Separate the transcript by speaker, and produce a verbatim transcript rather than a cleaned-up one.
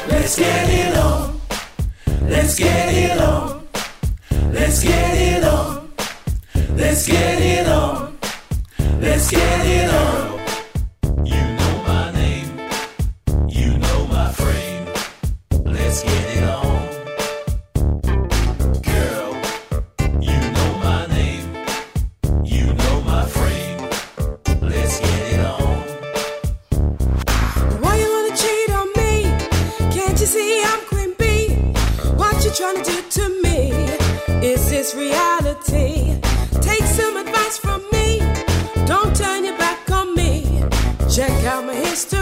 Speaker 1: Let's get it on. Let's get it on. Let's get it on. Let's get it on. Let's get it on. You know my name. You know my frame. Let's get it on. Girl, you know my name. You know my frame. Let's get it on.
Speaker 2: Why you wanna cheat on me? Can't you see I'm Queen Bee? What you trying to do to me? Is this reality? Take some advice from me. Don't turn your back on me. Check out my history.